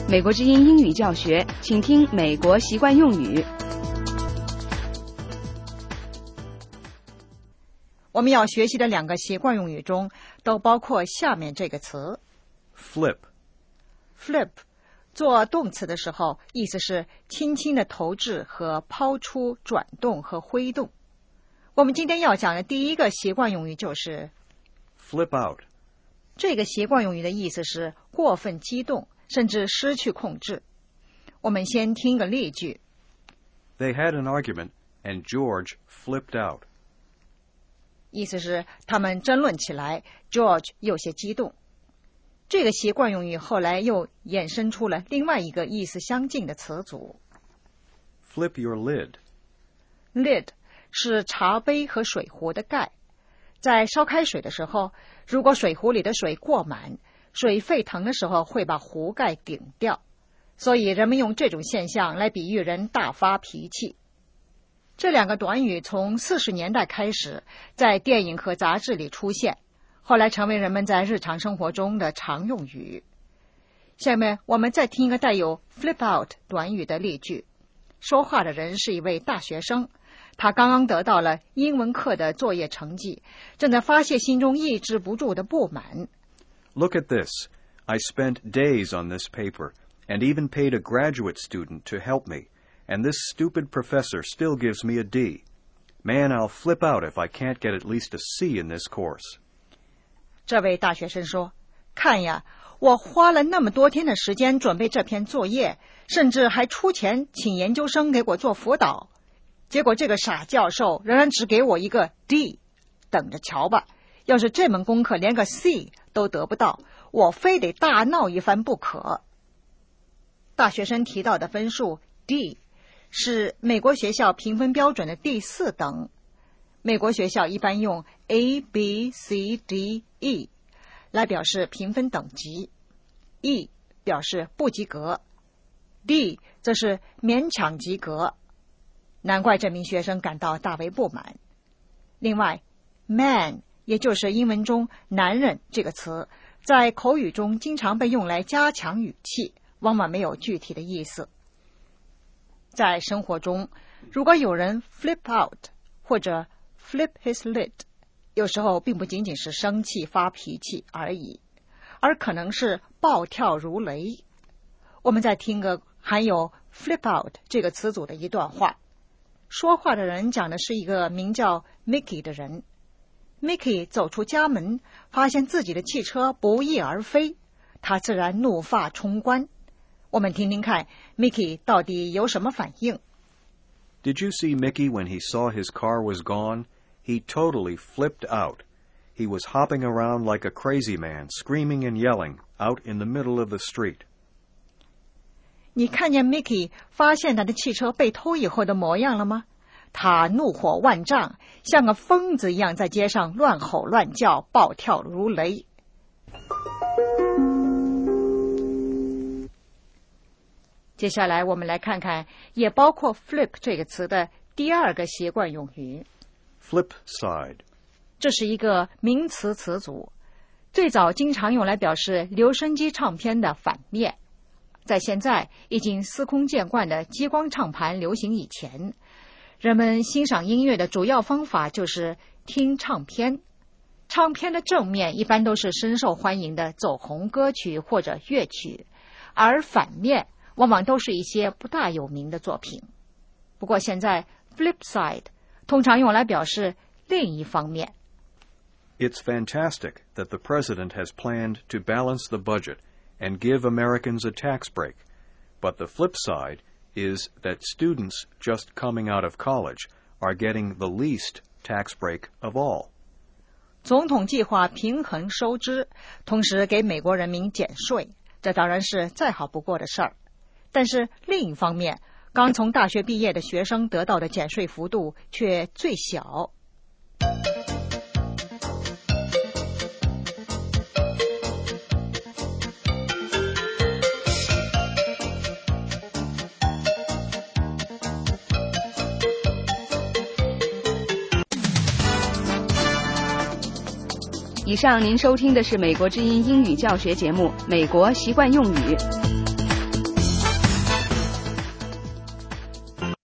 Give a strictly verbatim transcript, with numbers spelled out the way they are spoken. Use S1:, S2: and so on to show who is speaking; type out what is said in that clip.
S1: 美国之音英语教学，请听美国习惯用语。
S2: 我们要学习的两个习惯用语中都包括下面这个词
S3: flip。
S2: flip 做动词的时候，意思是轻轻的投掷和抛出、转动和挥动。我们今天要讲的第一个习惯用语就是
S3: flip out。
S2: 这个习惯用语的意思是过分激动，甚至失去控制。我们先听个例句。
S3: They had an argument and George flipped out。
S2: 意思是他们争论起来， George 有些激动。这个习惯用语后来又衍生出了另外一个意思相近的词组
S3: flip your lid。
S2: lid 是茶杯和水壶的盖。在烧开水的时候，如果水壶里的水过满，水沸腾的时候会把壶盖顶掉，所以人们用这种现象来比喻人大发脾气。这两个短语从四十年代开始在电影和杂志里出现，后来成为人们在日常生活中的常用语。下面我们再听一个带有 flip out 短语的例句。说话的人是一位大学生，他刚刚得到了英文课的作业成绩，正在发泄心中抑制不住的不满。
S3: Look at this. I spent days on this paper and even paid a graduate student to help me, and this stupid professor still gives me a D. Man, I'll flip out if I can't get at least a C in this course.
S2: 这位大学生说，看呀，我花了那么多天的时间准备这篇作业，甚至还出钱请研究生给我做辅导，结果这个傻教授仍然只给我一个 D。 等着瞧吧，要是这门功课连个 C 都得不到，我非得大闹一番不可。大学生提到的分数 D 是美国学校评分标准的第四等。美国学校一般用 A B C D E 来表示评分等级， E 表示不及格， D 则是勉强及格。难怪这名学生感到大为不满。另外 man 也就是英文中男人这个词，在口语中经常被用来加强语气，往往没有具体的意思。在生活中，如果有人 flip out 或者 flip his lid， 有时候并不仅仅是生气发脾气而已，而可能是暴跳如雷。我们再听个含有 flip out 这个词组的一段话。说话的人讲的是一个名叫 Mickey 的人。 Mickey 走出家门，发现自己的汽车不翼而飞，他自然怒发冲冠。我们听听看 Mickey 到底有什么反应。
S3: Did you see Mickey when he saw his car was gone? He totally flipped out. He was hopping around like a crazy man, screaming and yelling, out in the middle of the street.
S2: 你看见 Mickey 发现他的汽车被偷以后的模样了吗？他怒火万丈，像个疯子一样在街上乱吼乱叫，暴跳如雷。接下来我们来看看也包括 flip 这个词的第二个习惯用语
S3: flip side。
S2: 这是一个名词词组，最早经常用来表示留声机唱片的反面。在现在已经司空见惯的激光唱盘流行以前，人们欣赏音乐的主要方法就是听唱片。唱片的正面一般都是深受欢迎的走红歌曲或者乐曲，而反面往往都是一些不大有名的作品。不过现在 flip side 通常用来表示另一方面。
S3: It's fantastic that the president has planned to balance the budget and give Americans a tax break. But the flip side is that students just coming out of college are getting the least tax break of all.
S2: 总统计划平衡收支，同时给美国人民减税，这当然是再好不过的事儿。但是另一方面，刚从大学毕业的学生得到的减税幅度却最小。
S1: 以上您收听的是美国之音英语教学节目《美国习惯用语》。